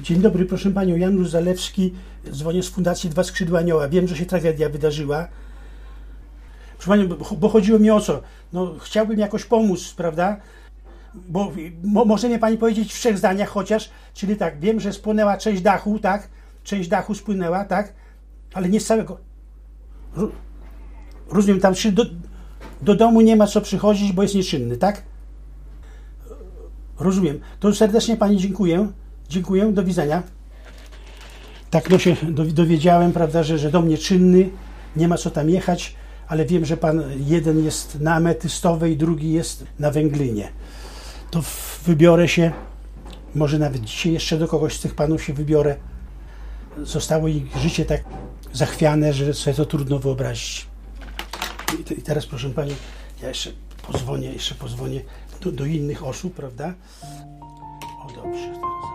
Dzień dobry, proszę panią, Janusz Zalewski, dzwonię z Fundacji Dwa Skrzydła Anioła. Wiem, że się tragedia wydarzyła. Proszę panią, bo chodziło mi o co? No, chciałbym jakoś pomóc, prawda? Bo może mnie pani powiedzieć w 3 zdaniach chociaż, czyli tak, wiem, że spłonęła część dachu, tak? Część dachu spłynęła, tak? Ale nie z całego. Rozumiem, tam do domu nie ma co przychodzić, bo jest nieczynny, tak? Rozumiem. To serdecznie pani dziękuję. Dziękuję, do widzenia. Tak, no się dowiedziałem, prawda, że dom nieczynny, nie ma co tam jechać, ale wiem, że pan jeden jest na Ametystowej, drugi jest na Węglinie. To wybiorę się, może nawet dzisiaj jeszcze do kogoś z tych panów się wybiorę. Zostało ich życie tak zachwiane, że sobie to trudno wyobrazić. I teraz, proszę pani, ja jeszcze pozwonię do innych osób, prawda? O, dobrze.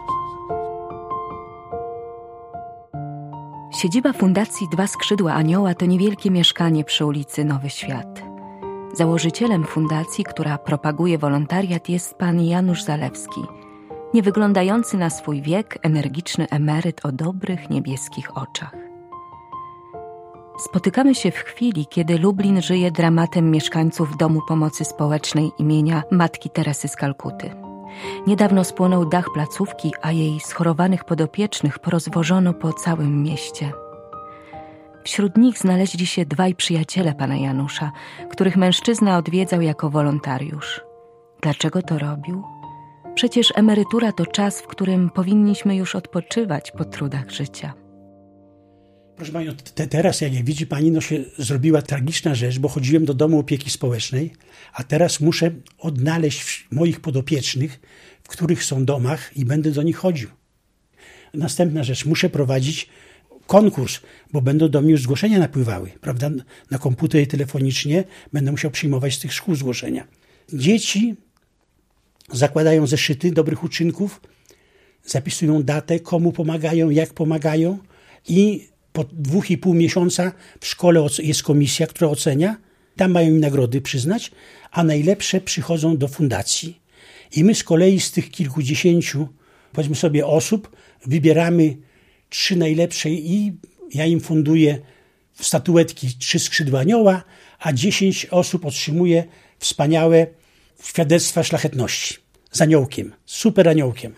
Siedziba Fundacji Dwa Skrzydła Anioła to niewielkie mieszkanie przy ulicy Nowy Świat. Założycielem fundacji, która propaguje wolontariat, jest pan Janusz Zalewski, niewyglądający na swój wiek, energiczny emeryt o dobrych, niebieskich oczach. Spotykamy się w chwili, kiedy Lublin żyje dramatem mieszkańców Domu Pomocy Społecznej imienia Matki Teresy z Kalkuty. Niedawno spłonął dach placówki, a jej schorowanych podopiecznych porozwożono po całym mieście. Wśród nich znaleźli się 2 przyjaciele pana Janusza, których mężczyzna odwiedzał jako wolontariusz. Dlaczego to robił? Przecież emerytura to czas, w którym powinniśmy już odpoczywać po trudach życia. Proszę panią, teraz jak widzi pani, no się zrobiła tragiczna rzecz, bo chodziłem do domu opieki społecznej, a teraz muszę odnaleźć moich podopiecznych, w których są domach i będę do nich chodził. Następna rzecz, muszę prowadzić konkurs, bo będą do mnie już zgłoszenia napływały, prawda? Na komputer i telefonicznie będę musiał przyjmować z tych szkół zgłoszenia. Dzieci zakładają zeszyty dobrych uczynków, zapisują datę, komu pomagają, jak pomagają i po 2,5 miesiąca w szkole jest komisja, która ocenia. Tam mają im nagrody przyznać, a najlepsze przychodzą do fundacji. I my z kolei z tych kilkudziesięciu, powiedzmy sobie, osób wybieramy 3 najlepsze i ja im funduję statuetki 3 skrzydła anioła, a 10 osób otrzymuje wspaniałe świadectwa szlachetności z aniołkiem, super aniołkiem.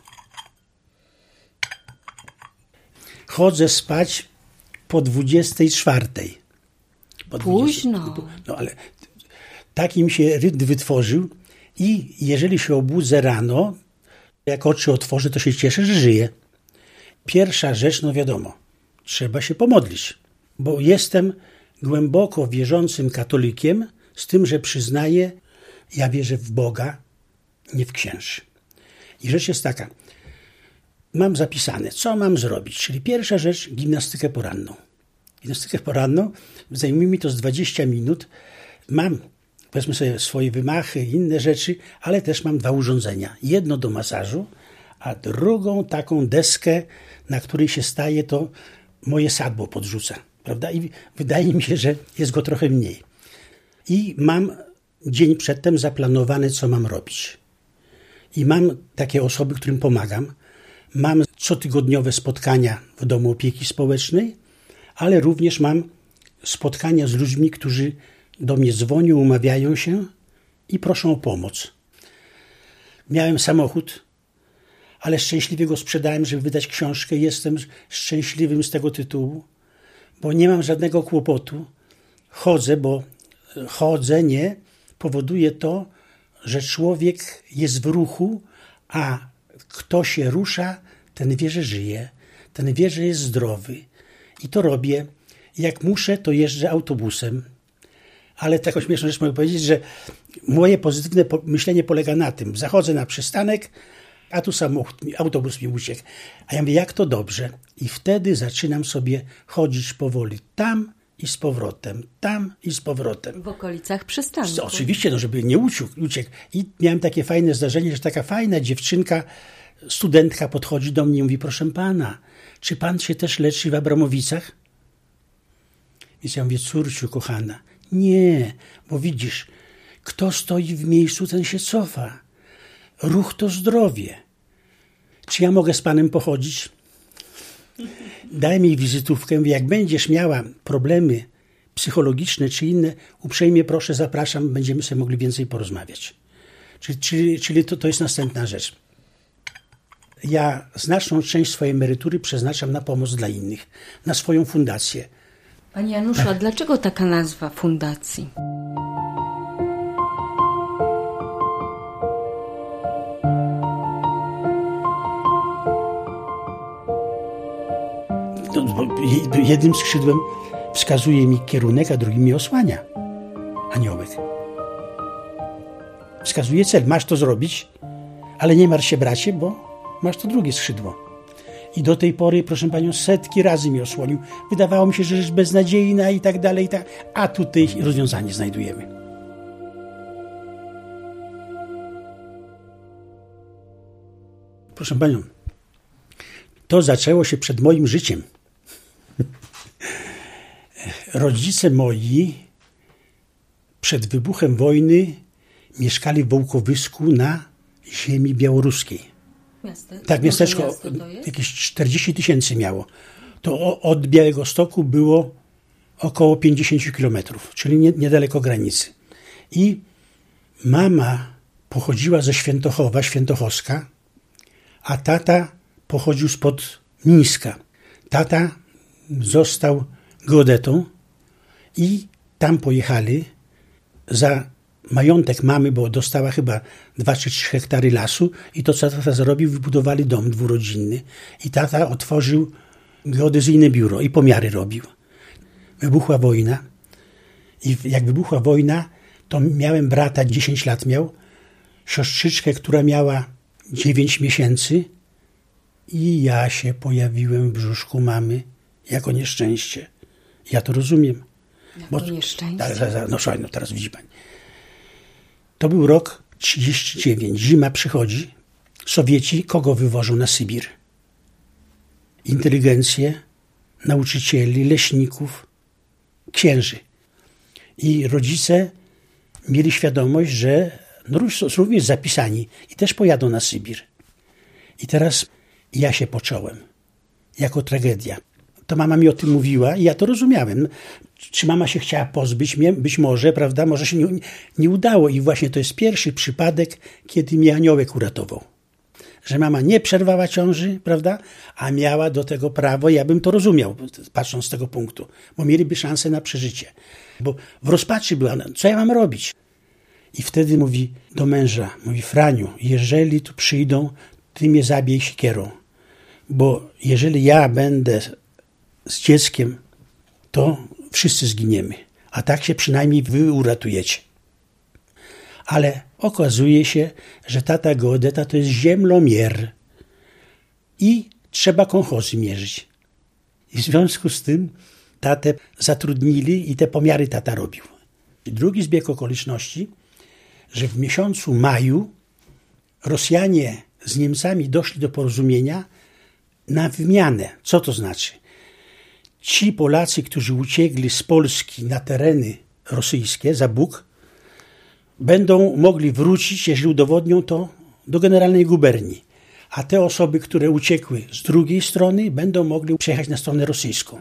Chodzę spać po 24. Późno. No ale tak im się rytm wytworzył i jeżeli się obudzę rano, jak oczy otworzę, to się cieszę, że żyję. Pierwsza rzecz, no wiadomo, trzeba się pomodlić, bo jestem głęboko wierzącym katolikiem, z tym, że przyznaję, ja wierzę w Boga, nie w księży. I rzecz jest taka, mam zapisane, co mam zrobić, czyli pierwsza rzecz, gimnastykę poranną. Gimnastykę poranną, zajmuje mi to z 20 minut, mam, powiedzmy sobie, swoje wymachy, inne rzeczy, ale też mam 2 urządzenia. Jedno do masażu, a drugą taką deskę, na której się staje, to moje sadło podrzuca, prawda? I wydaje mi się, że jest go trochę mniej. I mam dzień przedtem zaplanowane, co mam robić. I mam takie osoby, którym pomagam. Mam cotygodniowe spotkania w Domu Opieki Społecznej, ale również mam spotkania z ludźmi, którzy do mnie dzwonią, umawiają się i proszą o pomoc. Miałem samochód, ale szczęśliwie go sprzedałem, żeby wydać książkę. Jestem szczęśliwym z tego tytułu, bo nie mam żadnego kłopotu. Chodzenie powoduje to, że człowiek jest w ruchu, a kto się rusza, ten wie, że żyje, ten wie, że jest zdrowy. I to robię. Jak muszę, to jeżdżę autobusem. Ale taką śmieszną rzecz mogę powiedzieć, że moje pozytywne myślenie polega na tym. Zachodzę na przystanek, a tu autobus mi uciekł. A ja mówię, jak to dobrze. I wtedy zaczynam sobie chodzić powoli tam i z powrotem, tam i z powrotem. W okolicach przystanku. Oczywiście, no żeby nie uciekł. I miałem takie fajne zdarzenie, że taka fajna dziewczynka, studentka podchodzi do mnie i mówi, proszę pana, czy pan się też leczy w Abramowicach? Więc ja mówię, córciu kochana, nie, bo widzisz, kto stoi w miejscu, ten się cofa. Ruch to zdrowie. Czy ja mogę z panem pochodzić? Dałem jej wizytówkę, jak będziesz miała problemy psychologiczne czy inne, uprzejmie proszę, zapraszam, będziemy sobie mogli więcej porozmawiać. Czyli to jest następna rzecz. Ja znaczną część swojej emerytury przeznaczam na pomoc dla innych, na swoją fundację. Panie Januszu, a dlaczego taka nazwa fundacji? Jednym skrzydłem wskazuje mi kierunek, a drugim mi osłania. Aniołek. Wskazuje cel. Masz to zrobić, ale nie martw się, bracie, bo masz to drugie skrzydło. I do tej pory, proszę panią, setki razy mi osłonił. Wydawało mi się, że rzecz beznadziejna i tak dalej, a tutaj rozwiązanie znajdujemy. Proszę panią, to zaczęło się przed moim życiem. Rodzice moi przed wybuchem wojny mieszkali w Wołkowysku na ziemi białoruskiej. Tak, miasteczko jakieś 40 000 miało. To od Białegostoku było około 50 kilometrów, czyli niedaleko granicy. I mama pochodziła ze Świętochowa, Świętochowska, a tata pochodził spod Mińska. Tata został geodetą i tam pojechali za majątek mamy, bo dostała chyba 2 czy 3 hektary lasu i to, co tata zrobił, wybudowali dom dwurodzinny i tata otworzył geodezyjne biuro i pomiary robił. Wybuchła wojna i jak wybuchła wojna, to miałem brata, 10 lat miał, siostrzyczkę, która miała 9 miesięcy i ja się pojawiłem w brzuszku mamy jako nieszczęście. Ja to rozumiem. Jako nieszczęście? No słuchaj, no teraz widzi pani. To był rok 39. Zima przychodzi. Sowieci kogo wywożą na Sybir? Inteligencję, nauczycieli, leśników, księży. I rodzice mieli świadomość, że również zapisani i też pojadą na Sybir. I teraz ja się począłem jako tragedia. To mama mi o tym mówiła i ja to rozumiałem. Czy mama się chciała pozbyć mnie? Być może, prawda? Może się nie udało. I właśnie to jest pierwszy przypadek, kiedy mnie aniołek uratował. Że mama nie przerwała ciąży, prawda? A miała do tego prawo. Ja bym to rozumiał, patrząc z tego punktu. Bo mieliby szansę na przeżycie. Bo w rozpaczy była, co ja mam robić? I wtedy mówi do męża, mówi: Franiu, jeżeli tu przyjdą, ty mnie zabij siekierą. Bo jeżeli ja będę z dzieckiem, to wszyscy zginiemy. A tak się przynajmniej wy uratujecie. Ale okazuje się, że tata geodeta to jest ziemlomier. I trzeba kołchozy mierzyć. I w związku z tym tatę zatrudnili i te pomiary tata robił. I drugi zbieg okoliczności, że w miesiącu maju Rosjanie z Niemcami doszli do porozumienia na wymianę. Co to znaczy? Ci Polacy, którzy uciekli z Polski na tereny rosyjskie za Bóg, będą mogli wrócić, jeżeli udowodnią to, do generalnej guberni. A te osoby, które uciekły z drugiej strony, będą mogli przejechać na stronę rosyjską.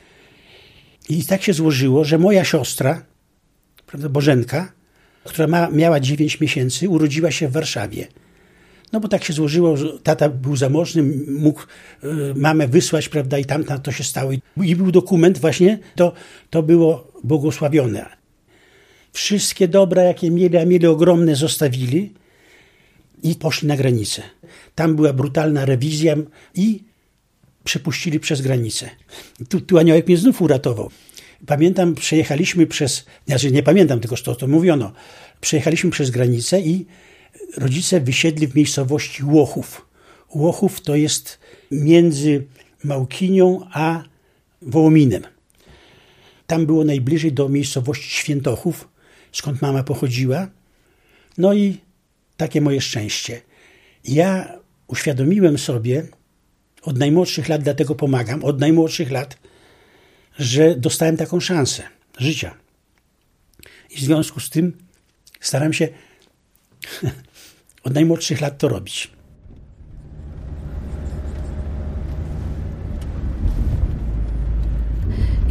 I tak się złożyło, że moja siostra, prawda, Bożenka, która miała 9 miesięcy, urodziła się w Warszawie. No bo tak się złożyło, że tata był zamożny, mógł mamę wysłać, prawda, i tam to się stało. I był dokument właśnie, to było błogosławione. Wszystkie dobra, jakie mieli, a mieli ogromne, zostawili i poszli na granicę. Tam była brutalna rewizja i przepuścili przez granicę. Tu aniołek mnie znów uratował. Pamiętam, przejechaliśmy nie pamiętam, tylko to mówiono. Przejechaliśmy przez granicę i rodzice wysiedli w miejscowości Łochów. Łochów to jest między Małkinią a Wołominem. Tam było najbliżej do miejscowości Świętochów, skąd mama pochodziła. No i takie moje szczęście. Ja uświadomiłem sobie od najmłodszych lat, dlatego pomagam, od najmłodszych lat, że dostałem taką szansę życia. I w związku z tym staram się od najmłodszych lat to robić.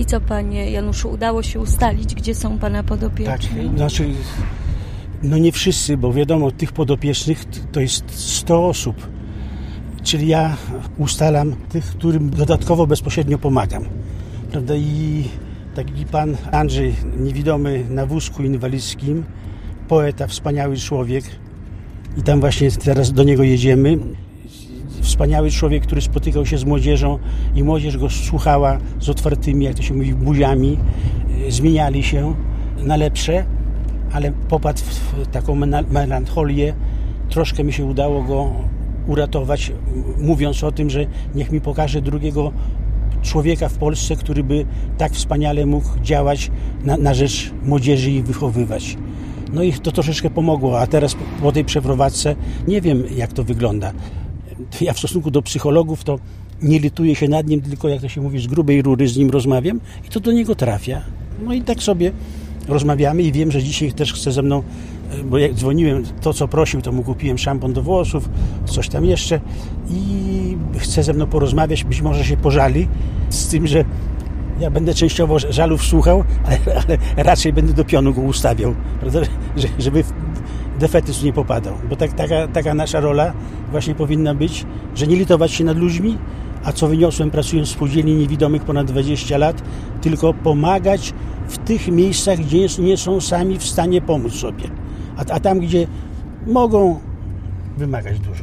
co, panie Januszu, udało się ustalić, gdzie są pana podopieczni? Tak, znaczy, no nie wszyscy, bo wiadomo, tych podopiecznych to jest 100 osób. Czyli ja ustalam tych, którym dodatkowo bezpośrednio pomagam. Prawda? I taki pan Andrzej, niewidomy na wózku inwalidzkim, poeta, wspaniały człowiek. I tam właśnie teraz do niego jedziemy. Wspaniały człowiek, który spotykał się z młodzieżą i młodzież go słuchała z otwartymi, jak to się mówi, buziami. Zmieniali się na lepsze, ale popadł w taką melancholię. Troszkę mi się udało go uratować, mówiąc o tym, że niech mi pokaże drugiego człowieka w Polsce, który by tak wspaniale mógł działać na rzecz młodzieży i wychowywać. No i to troszeczkę pomogło, a teraz po tej przeprowadzce nie wiem, jak to wygląda. Ja w stosunku do psychologów to nie lituję się nad nim, tylko jak to się mówi, z grubej rury z nim rozmawiam i to do niego trafia. No i tak sobie rozmawiamy i wiem, że dzisiaj też chce ze mną, bo jak dzwoniłem, to co prosił, to mu kupiłem szampon do włosów, coś tam jeszcze i chce ze mną porozmawiać, być może się pożali, z tym, że ja będę częściowo żalów słuchał, ale raczej będę do pionu go ustawiał, prawda? Żeby w defetyzm nie popadał, bo taka nasza rola właśnie powinna być, że nie litować się nad ludźmi, a co wyniosłem pracując w spółdzielni niewidomych ponad 20 lat, tylko pomagać w tych miejscach, gdzie nie są sami w stanie pomóc sobie, a tam, gdzie mogą wymagać dużo.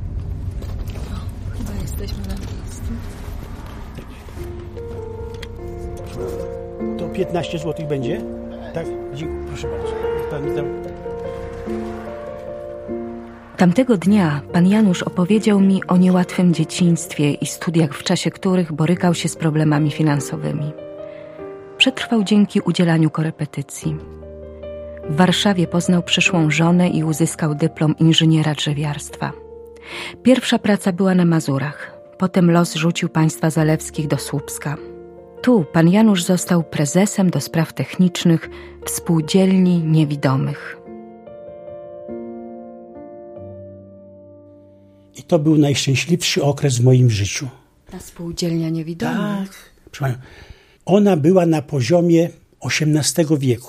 Chyba jesteśmy na miejscu. To 15 zł będzie? Tak? Dziękuję. Proszę bardzo. Pan dał. Tamtego dnia pan Janusz opowiedział mi o niełatwym dzieciństwie i studiach, w czasie których borykał się z problemami finansowymi. Przetrwał dzięki udzielaniu korepetycji. W Warszawie poznał przyszłą żonę i uzyskał dyplom inżyniera drzewiarstwa. Pierwsza praca była na Mazurach. Potem los rzucił państwa zalewskich do Słupska. Tu pan Janusz został prezesem do spraw technicznych w Spółdzielni Niewidomych. I to był najszczęśliwszy okres w moim życiu. Ta Spółdzielnia Niewidomych? Tak. Proszę panią, ona była na poziomie XVIII wieku.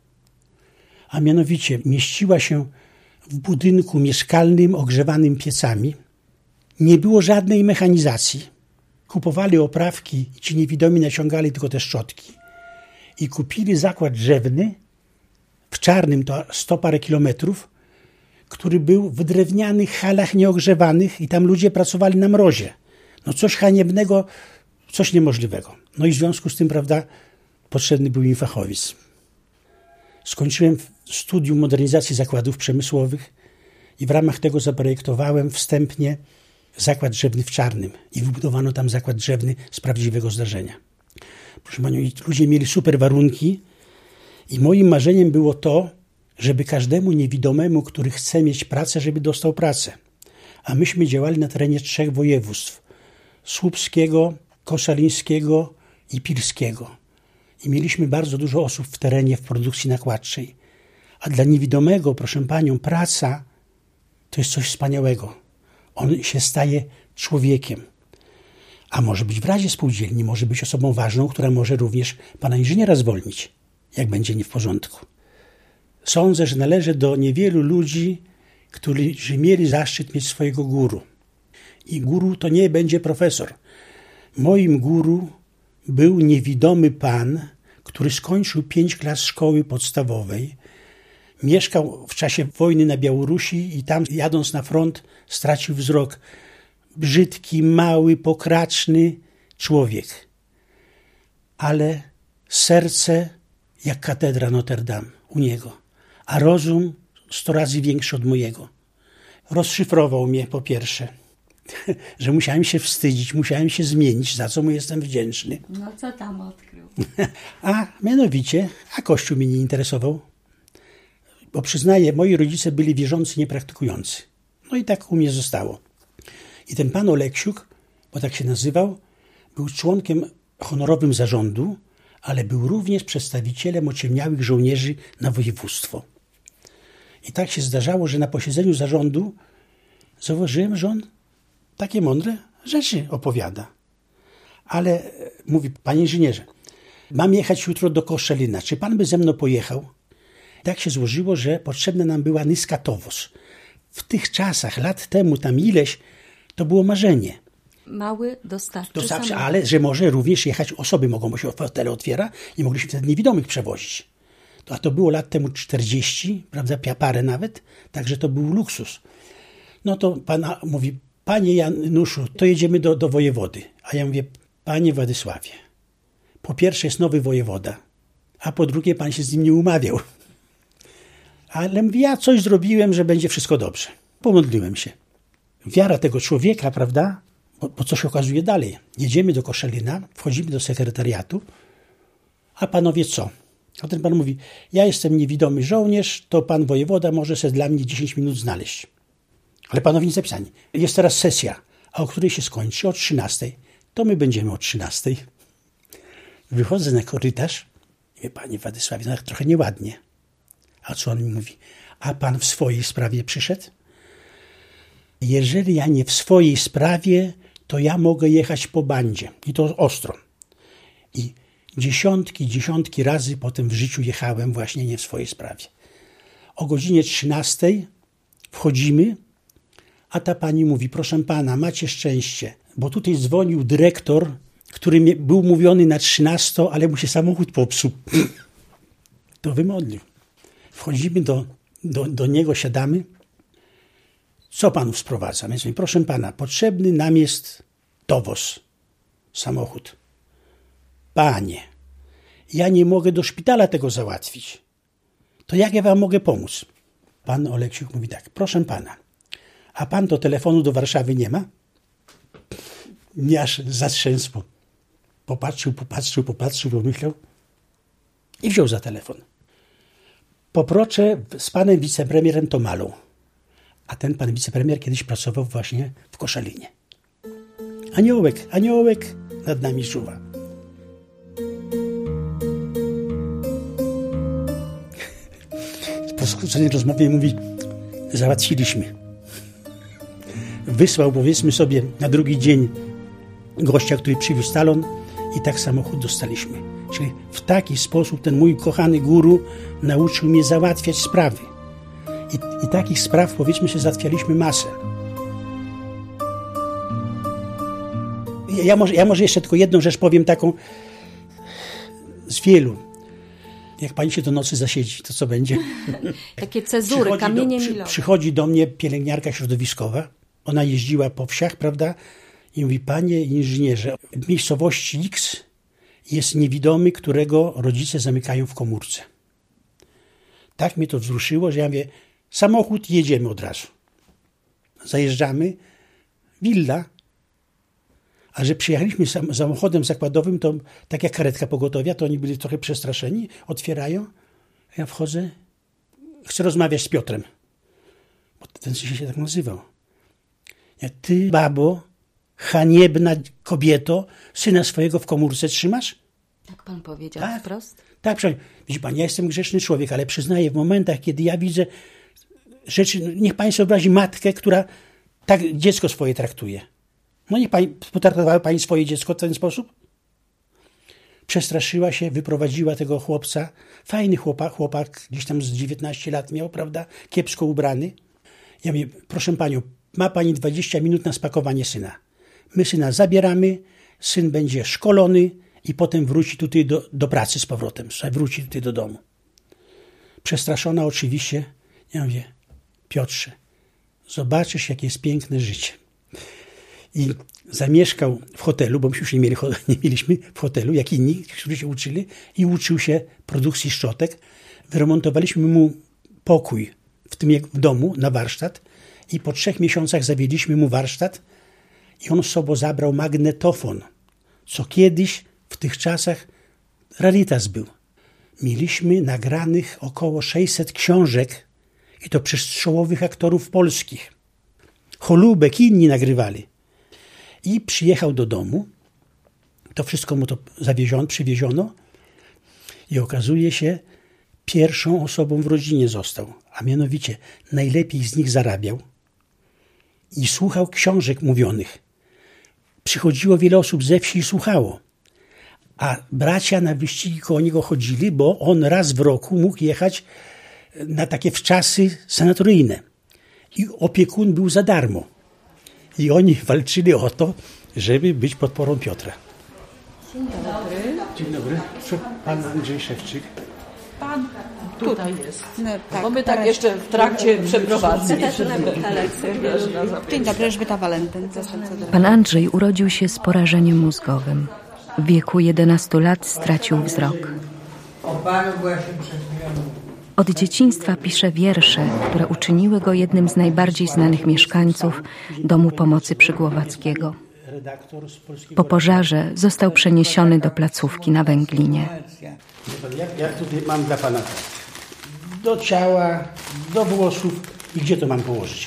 A mianowicie mieściła się w budynku mieszkalnym ogrzewanym piecami. Nie było żadnej mechanizacji. Kupowali oprawki i ci niewidomi naciągali tylko te szczotki. I kupili zakład drzewny w Czarnym, to 100 parę kilometrów, który był w drewnianych halach nieogrzewanych i tam ludzie pracowali na mrozie. No coś haniebnego, coś niemożliwego. No i w związku z tym, prawda, potrzebny był mi fachowiec. Skończyłem studium modernizacji zakładów przemysłowych i w ramach tego zaprojektowałem wstępnie zakład drzewny w Czarnym i wybudowano tam zakład drzewny z prawdziwego zdarzenia. Proszę panią, ludzie mieli super warunki i moim marzeniem było to, żeby każdemu niewidomemu, który chce mieć pracę, żeby dostał pracę. A myśmy działali na terenie 3 województw: słupskiego, koszalińskiego i pilskiego. I mieliśmy bardzo dużo osób w terenie, w produkcji nakładczej. A dla niewidomego, proszę panią, praca to jest coś wspaniałego. On się staje człowiekiem. A może być w Radzie Spółdzielni, może być osobą ważną, która może również pana inżyniera zwolnić, jak będzie nie w porządku. Sądzę, że należę do niewielu ludzi, którzy mieli zaszczyt mieć swojego guru. I guru to nie będzie profesor. Moim guru był niewidomy pan, który skończył 5 klas szkoły podstawowej. Mieszkał w czasie wojny na Białorusi i tam, jadąc na front, stracił wzrok. Brzydki, mały, pokraczny człowiek. Ale serce jak katedra Notre Dame u niego, a rozum 100 razy większy od mojego. Rozszyfrował mnie po pierwsze, że musiałem się wstydzić, musiałem się zmienić, za co mu jestem wdzięczny. No co tam odkrył? A mianowicie, Kościół mnie nie interesował, bo przyznaję, moi rodzice byli wierzący, niepraktykujący. No i tak u mnie zostało. I ten pan Oleksiuk, bo tak się nazywał, był członkiem honorowym zarządu, ale był również przedstawicielem ociemniałych żołnierzy na województwo. I tak się zdarzało, że na posiedzeniu zarządu zauważyłem, że on takie mądre rzeczy opowiada. Ale mówi: panie inżynierze, mam jechać jutro do Koszalina, czy pan by ze mną pojechał? Tak się złożyło, że potrzebna nam była Nyska Towos. W tych czasach, lat temu, tam ileś, to było marzenie. Mały dostawczy ale że może również jechać osoby, mogą, bo się hotele otwiera i mogliśmy wtedy niewidomych przewozić. A to było lat temu 40, prawda, parę nawet, także to był luksus. No to pan mówi, panie Januszu, to jedziemy do wojewody. A ja mówię, panie Władysławie, po pierwsze jest nowy wojewoda, a po drugie pan się z nim nie umawiał. Ale mówię, ja coś zrobiłem, że będzie wszystko dobrze. Pomodliłem się. Wiara tego człowieka, prawda, bo co się okazuje dalej. Jedziemy do Koszalina, wchodzimy do sekretariatu, a panowie co? A ten pan mówi, ja jestem niewidomy żołnierz, to pan wojewoda może sobie dla mnie 10 minut znaleźć. Ale panowie nie zapisani. Jest teraz sesja, a o której się skończy? O 13. To my będziemy o 13. Wychodzę na korytarz i mówię, panie Władysławie, no trochę nieładnie. A co on mi mówi? A pan w swojej sprawie przyszedł? Jeżeli ja nie w swojej sprawie, to ja mogę jechać po bandzie. I to ostro. I dziesiątki razy potem w życiu jechałem właśnie nie w swojej sprawie. O godzinie 13 wchodzimy, a ta pani mówi, proszę pana, macie szczęście, bo tutaj dzwonił dyrektor, który był mówiony na 13, ale mu się samochód popsuł. To wymodlił. Wchodzimy do niego, siadamy. Co panów sprowadza? Więc mówi, proszę pana, potrzebny nam jest dowóz, samochód. Panie, ja nie mogę do szpitala tego załatwić. To jak ja wam mogę pomóc? Pan Oleksiuk mówi tak, proszę pana, a pan to telefonu do Warszawy nie ma? Mnie aż zatrzęsło. Popatrzył, pomyślał i wziął za telefon. Poproszę z panem wicepremierem Tomalą. A ten pan wicepremier kiedyś pracował właśnie w Koszalinie. Aniołek nad nami czuwa. Po skróconej rozmowie mówi, załatwiliśmy. Wysłał, powiedzmy sobie, na drugi dzień gościa, który przywiózł talon i tak samochód dostaliśmy. Czyli w taki sposób ten mój kochany guru nauczył mnie załatwiać sprawy. I takich spraw, powiedzmy się, załatwialiśmy masę. Ja może jeszcze tylko jedną rzecz powiem taką z wielu. Jak pani się do nocy zasiedzi, to co będzie? Takie cezury, kamienie milowe. Przychodzi do mnie pielęgniarka środowiskowa. Ona jeździła po wsiach, prawda? I mówi, panie inżynierze, w miejscowości X jest niewidomy, którego rodzice zamykają w komórce. Tak mnie to wzruszyło, że ja mówię, samochód, jedziemy od razu. Zajeżdżamy, willa, a że przyjechaliśmy samochodem zakładowym, to tak jak karetka pogotowia, to oni byli trochę przestraszeni, otwierają, ja wchodzę, chcę rozmawiać z Piotrem, bo ten się tak nazywał. Ja, ty, babo, haniebna kobieto, syna swojego w komórce trzymasz? Tak pan powiedział, tak, wprost? Tak, widzi pan, ja jestem grzeszny człowiek, ale przyznaję, w momentach, kiedy ja widzę rzeczy, niech pani sobie wyobrazi matkę, która tak dziecko swoje traktuje. No niech pani, potraktowała pani swoje dziecko w ten sposób? Przestraszyła się, wyprowadziła tego chłopca. Fajny chłopak, gdzieś tam z 19 lat miał, prawda, kiepsko ubrany. Ja mówię, proszę panią, ma pani 20 minut na spakowanie syna. My syna zabieramy, syn będzie szkolony i potem wróci tutaj do pracy z powrotem. Wróci tutaj do domu. Przestraszona oczywiście. Ja mówię, Piotrze, zobaczysz, jakie jest piękne życie. I zamieszkał w hotelu, bo myśmy już nie mieliśmy w hotelu, jak inni, którzy się uczyli, i uczył się produkcji szczotek. Wyremontowaliśmy mu pokój w domu na warsztat i po 3 miesiącach zawieźliśmy mu warsztat i on z sobą zabrał magnetofon, co kiedyś w tych czasach rarytas był. Mieliśmy nagranych około 600 książek i to przez czołowych aktorów polskich. Cholubek i inni nagrywali. I przyjechał do domu, to wszystko mu to przywieziono i okazuje się, pierwszą osobą w rodzinie został, a mianowicie najlepiej z nich zarabiał i słuchał książek mówionych. Przychodziło wiele osób ze wsi i słuchało, A bracia na wyścigi koło niego chodzili, bo on raz w roku mógł jechać na takie wczasy sanatoryjne. I opiekun był za darmo. I oni walczyli o to, żeby być podporą Piotra. Dzień dobry. Dzień dobry. Pan Andrzej Szewczyk. Pan tutaj jest. No, tak, Bo my tak jeszcze w trakcie przeprowadzki. Dzień dobry, Elżbieta Walentyn. Pan Andrzej urodził się z porażeniem mózgowym. W wieku 11 lat stracił wzrok. Od dzieciństwa pisze wiersze, które uczyniły go jednym z najbardziej znanych mieszkańców Domu Pomocy Przygłowackiego. Po pożarze został przeniesiony do placówki na Węglinie. Ja tutaj mam dla pana do ciała, do włosów i gdzie to mam położyć?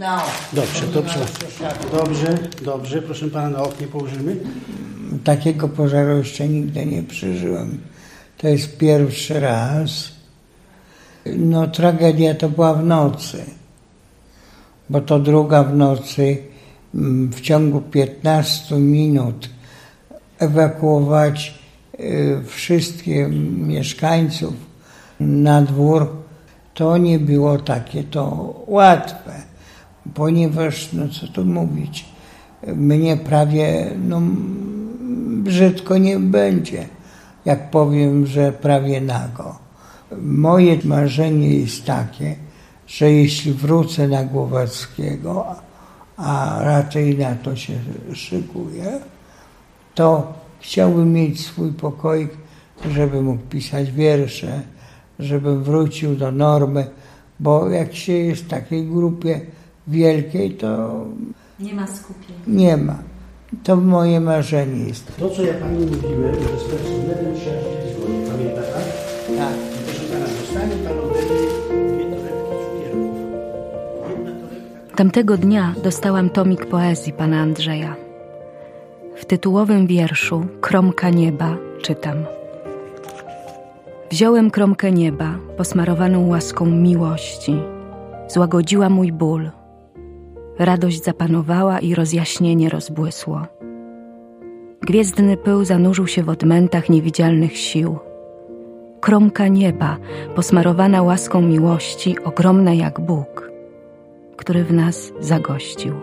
Dobrze, proszę pana, na oknie położymy. Takiego pożaru jeszcze nigdy nie przeżyłem. To jest pierwszy raz. No tragedia to była w nocy, bo to druga w nocy, w ciągu 15 minut ewakuować wszystkich mieszkańców na dwór, to nie było takie to łatwe, ponieważ, no co tu mówić, mnie prawie, no brzydko nie będzie, jak powiem, że prawie nago. Moje marzenie jest takie, że jeśli wrócę na Głowackiego, a raczej na to się szykuję, to chciałbym mieć swój pokoik, żeby mógł pisać wiersze, żebym wrócił do normy, bo jak się jest w takiej grupie wielkiej, to Nie ma skupienia. nie ma. To moje marzenie jest. To, co ja pani mówiłem, że z personelem trzeba się zgodzić. Pamięta pan? Tak. Proszę pana, dostanie pan ode mnie 2 torebki cukierków. Jedna torebka... Tamtego dnia dostałam tomik poezji pana Andrzeja. W tytułowym wierszu Kromka nieba czytam. Wziąłem kromkę nieba, posmarowaną łaską miłości. Złagodziła mój ból. Radość zapanowała i rozjaśnienie rozbłysło. Gwiezdny pył zanurzył się w odmętach niewidzialnych sił. Kromka nieba, posmarowana łaską miłości, ogromna jak Bóg, który w nas zagościł.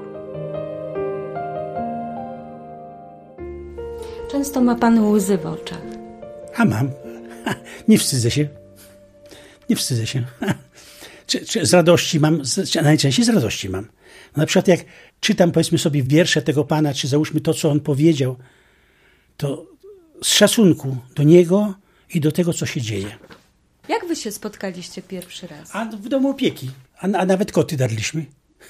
Często ma pan łzy w oczach. A mam. Nie wstydzę się. Nie wstydzę się. Czy z radości mam? Najczęściej z radości mam. Na przykład jak czytam, powiedzmy sobie, wiersze tego pana, czy załóżmy to, co on powiedział, to z szacunku do niego i do tego, co się dzieje. Jak wy się spotkaliście pierwszy raz? A w domu opieki. A nawet koty darliśmy.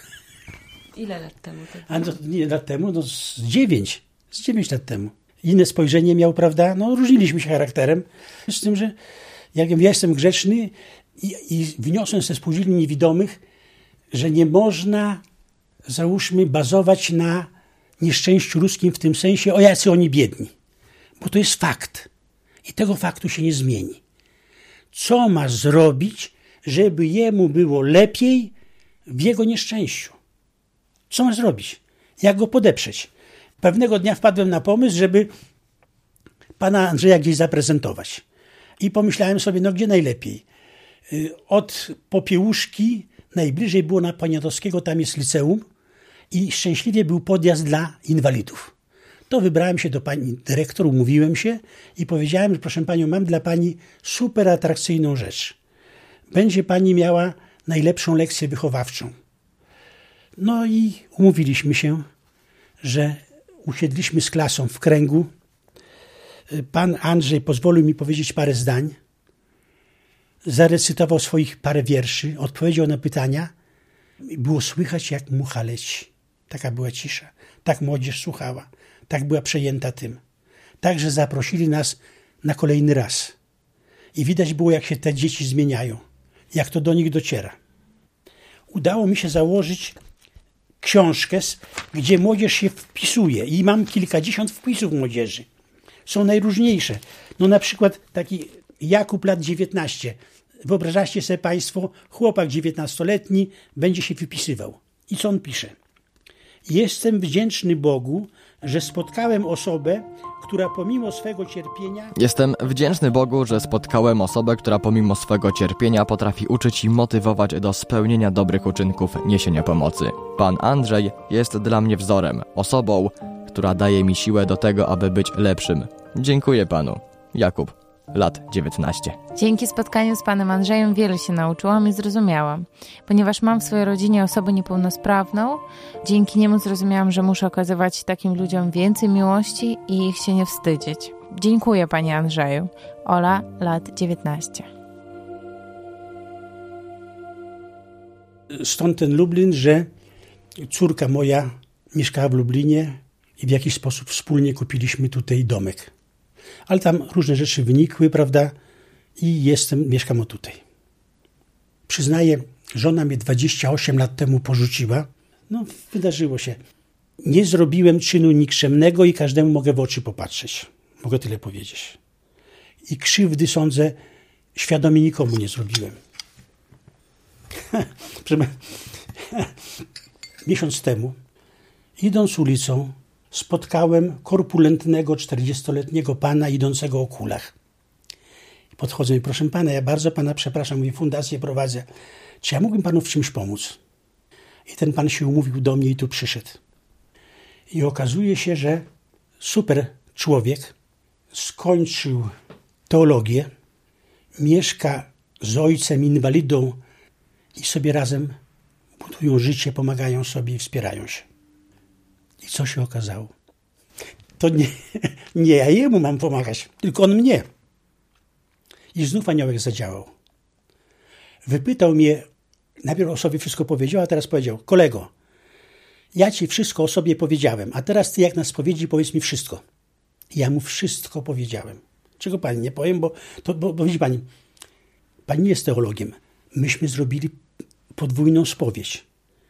Ile lat temu to było? A no, nie lat temu? No z 9 lat temu. Inne spojrzenie miał, prawda? No różniliśmy się charakterem. Z tym, że jak ja jestem grzeczny i wniosłem ze spółdzielni niewidomych, że nie można, załóżmy, bazować na nieszczęściu ludzkim w tym sensie, o jacy oni biedni. Bo to jest fakt. I tego faktu się nie zmieni. Co ma zrobić, żeby jemu było lepiej w jego nieszczęściu? Co ma zrobić? Jak go podeprzeć? Pewnego dnia wpadłem na pomysł, żeby pana Andrzeja gdzieś zaprezentować. I pomyślałem sobie, no gdzie najlepiej? Od Popiełuszki najbliżej było na Poniatowskiego, tam jest liceum i szczęśliwie był podjazd dla inwalidów. To wybrałem się do pani dyrektor, umówiłem się i powiedziałem, że proszę panią, mam dla pani super atrakcyjną rzecz. Będzie pani miała najlepszą lekcję wychowawczą. No i umówiliśmy się, że usiedliśmy z klasą w kręgu. Pan Andrzej pozwolił mi powiedzieć parę zdań. Zarecytował swoich parę wierszy, odpowiedział na pytania. Było słychać, jak mucha leci. Taka była cisza. Tak młodzież słuchała. Tak była przejęta tym. Także zaprosili nas na kolejny raz. I widać było, jak się te dzieci zmieniają. Jak to do nich dociera. Udało mi się założyć książkę, gdzie młodzież się wpisuje. I mam kilkadziesiąt wpisów młodzieży. Są najróżniejsze. No na przykład taki Jakub, lat 19. Wyobrażacie sobie państwo, chłopak 19-letni będzie się wypisywał. I co on pisze? Jestem wdzięczny Bogu, że spotkałem osobę, która pomimo swego cierpienia... Jestem wdzięczny Bogu, że spotkałem osobę, która pomimo swego cierpienia potrafi uczyć i motywować do spełnienia dobrych uczynków niesienia pomocy. Pan Andrzej jest dla mnie wzorem, osobą, która daje mi siłę do tego, aby być lepszym. Dziękuję Panu. Jakub, lat 19. Dzięki spotkaniu z panem Andrzejem wiele się nauczyłam i zrozumiałam. Ponieważ mam w swojej rodzinie osobę niepełnosprawną, dzięki niemu zrozumiałam, że muszę okazywać takim ludziom więcej miłości i ich się nie wstydzić. Dziękuję panie Andrzeju. Ola, lat 19. Stąd ten Lublin, że córka moja mieszkała w Lublinie i w jakiś sposób wspólnie kupiliśmy tutaj domek. Ale tam różne rzeczy wynikły, prawda? I mieszkam tutaj. Przyznaję, żona mnie 28 lat temu porzuciła. No, wydarzyło się. Nie zrobiłem czynu nikczemnego i każdemu mogę w oczy popatrzeć. Mogę tyle powiedzieć. I krzywdy, sądzę, świadomie nikomu nie zrobiłem. Miesiąc temu, idąc ulicą, spotkałem korpulentnego 40-letniego pana idącego o kulach. Podchodzę i proszę pana, ja bardzo pana przepraszam, mówię, fundację prowadzę. Czy ja mógłbym panu w czymś pomóc? I ten pan się umówił do mnie i tu przyszedł. I okazuje się, że super człowiek, skończył teologię, mieszka z ojcem inwalidą i sobie razem budują życie, pomagają sobie i wspierają się. I co się okazało? To nie ja jemu mam pomagać, tylko on mnie. I znów aniołek zadziałał. Wypytał mnie, najpierw o sobie wszystko powiedział, a teraz powiedział: kolego, ja ci wszystko o sobie powiedziałem, a teraz ty jak na spowiedzi powiedz mi wszystko. I ja mu wszystko powiedziałem. Czego pani nie powiem, bo widzi pani, pani nie jest teologiem. Myśmy zrobili podwójną spowiedź.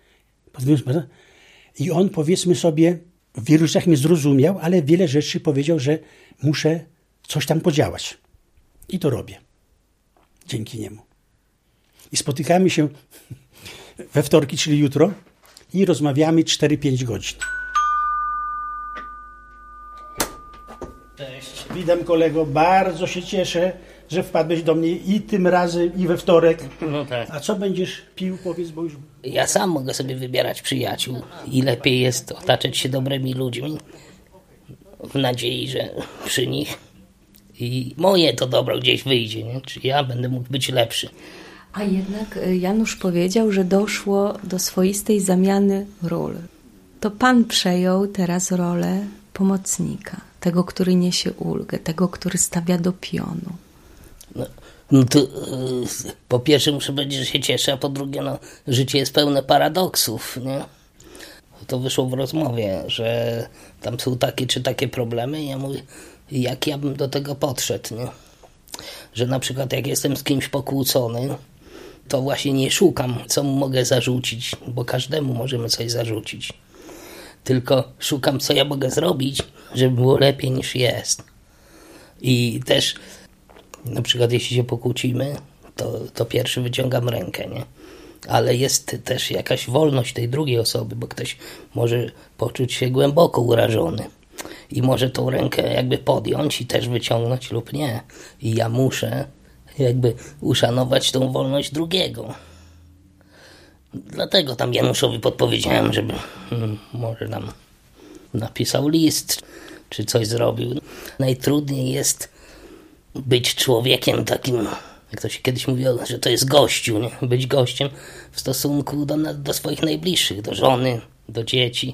I on, powiedzmy sobie, w wielu rzeczach mnie zrozumiał, ale wiele rzeczy powiedział, że muszę coś tam podziałać. I to robię. Dzięki niemu. I spotykamy się we wtorki, czyli jutro, i rozmawiamy 4-5 godzin. Cześć. Witam kolego, bardzo się cieszę, że wpadłeś do mnie i tym razem, i we wtorek. No tak. A co będziesz pił, powiedz, bo już... Ja sam mogę sobie wybierać przyjaciół i lepiej jest otaczać się dobrymi ludźmi w nadziei, że przy nich i moje to dobro gdzieś wyjdzie, nie? Czy ja będę mógł być lepszy. A jednak Janusz powiedział, że doszło do swoistej zamiany ról. To pan przejął teraz rolę pomocnika, tego, który niesie ulgę, tego, który stawia do pionu. No to po pierwsze muszę powiedzieć, że się cieszę, a po drugie, życie jest pełne paradoksów, nie? To wyszło w rozmowie, że tam są takie czy takie problemy i ja mówię, jak ja bym do tego podszedł, nie? Że na przykład jak jestem z kimś pokłócony, to właśnie nie szukam, co mu mogę zarzucić, bo każdemu możemy coś zarzucić. Tylko szukam, co ja mogę zrobić, żeby było lepiej niż jest. I też na przykład jeśli się pokłócimy, to pierwszy wyciągam rękę, nie? Ale jest też jakaś wolność tej drugiej osoby, bo ktoś może poczuć się głęboko urażony i może tą rękę jakby podjąć i też wyciągnąć lub nie. I ja muszę jakby uszanować tą wolność drugiego. Dlatego tam Januszowi podpowiedziałem, żeby może nam napisał list, czy coś zrobił. Najtrudniej jest być człowiekiem takim, jak to się kiedyś mówiło, że to jest gościu, nie? Być gościem w stosunku do swoich najbliższych, do żony, do dzieci.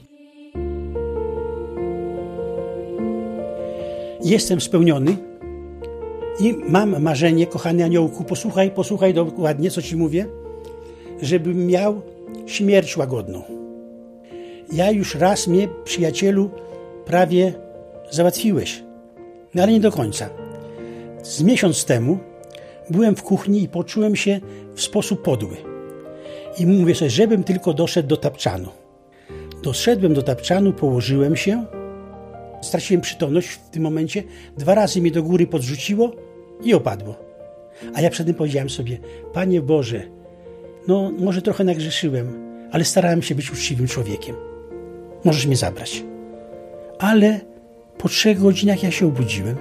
Jestem spełniony i mam marzenie, kochany aniołku, posłuchaj dokładnie, co ci mówię, żebym miał śmierć łagodną. Ja już raz mnie, przyjacielu, prawie załatwiłeś, no ale nie do końca. Z miesiąc temu byłem w kuchni i poczułem się w sposób podły. I mówię sobie, żebym tylko doszedł do tapczanu. Doszedłem do tapczanu, położyłem się, straciłem przytomność w tym momencie, 2 razy mnie do góry podrzuciło i opadło. A ja przed tym powiedziałem sobie, Panie Boże, no może trochę nagrzeszyłem, ale starałem się być uczciwym człowiekiem. Możesz mnie zabrać. ale po 3 godzinach ja się obudziłem.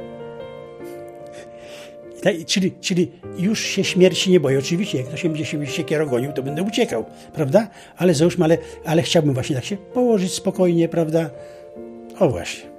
Czyli już się śmierci nie boję. Oczywiście, jak ktoś będzie się siekierą gonił, to będę uciekał, prawda? Ale załóżmy, ale chciałbym właśnie tak się położyć spokojnie, prawda? O właśnie.